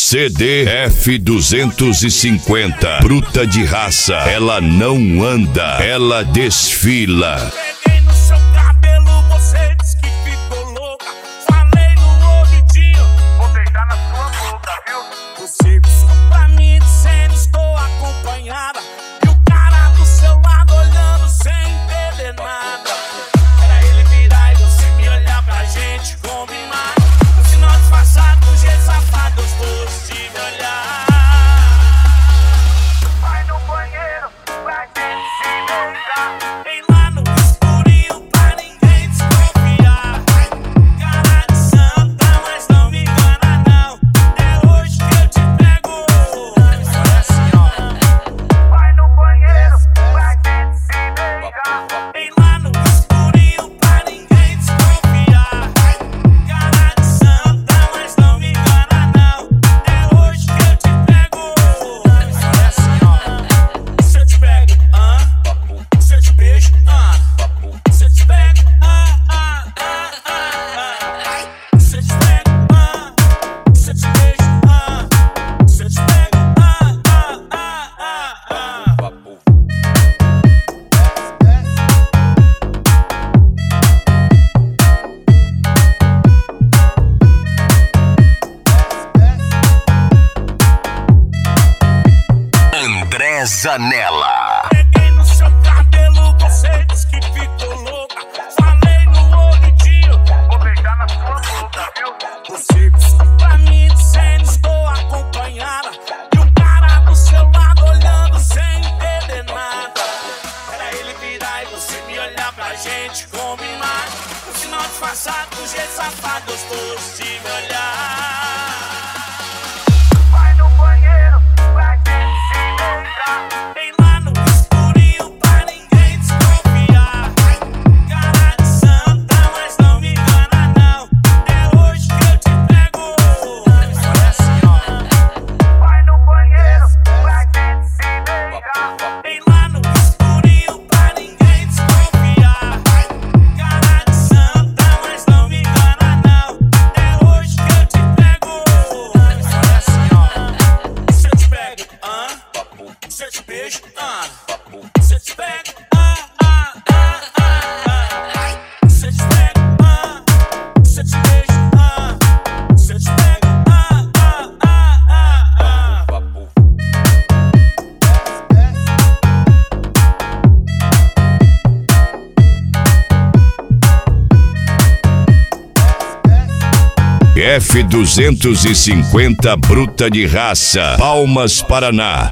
CD F250, bruta de raça, ela não anda, ela desfila. Peguei no seu cabelo, você disse que ficou louca. Falei no ouvidinho, vou beijar na sua boca, viu? Você piscou pra mim dizendo estou acompanhada, e o cara do seu lado olhando sem entender nada. Era ele virar e você me olhar pra gente combinar. No final disfarçado, do jeito safado, gostoso de me olhar. Vai no banheiro pra gente se beijar. Vem lá no escurinho pra ninguém desconfiar. Cara de santa, mas não me engana não. É hoje que eu te pego. Olha assim, ó. Vai no banheiro pra gente se beijar. Vem lá no escurinho pra ninguém desconfiar. Cara de santa, mas não me engana não. É hoje que eu te pego. Olha assim, ó. Se eu te pego, se eu te beijo, se eu te pego, se eu te pego, se eu te beijo, se eu te pego, André Zanella. Peguei no seu cabelo, você disse que ficou louca. Falei no ouvidinho, vou beijar na sua boca, viu? Você disse pra mim dizendo estou acompanhada, e o cara do seu lado olhando sem entender nada. Era ele virar e você me olhar pra gente combinar. No final disfarçado, do jeito safado, gostoso de me olhar. Vai no banheiro pra gente se beijar. Vem lá no escurinho pra ninguém desconfiar. Cara de santa, mas não me engana não. É hoje que eu te pego. Olha assim, ó. Vai no banheiro pra gente se beijar. Vem lá no escurinho pra ninguém desconfiar. Cara de santa, mas não me engana não. É hoje que eu te pego. Olha assim, ó. Se eu te pego, se eu te beijo, se eu te pego, se eu te pego, se eu te beijo, se eu te pego, F250, bruta de raça, Palmas, Paraná.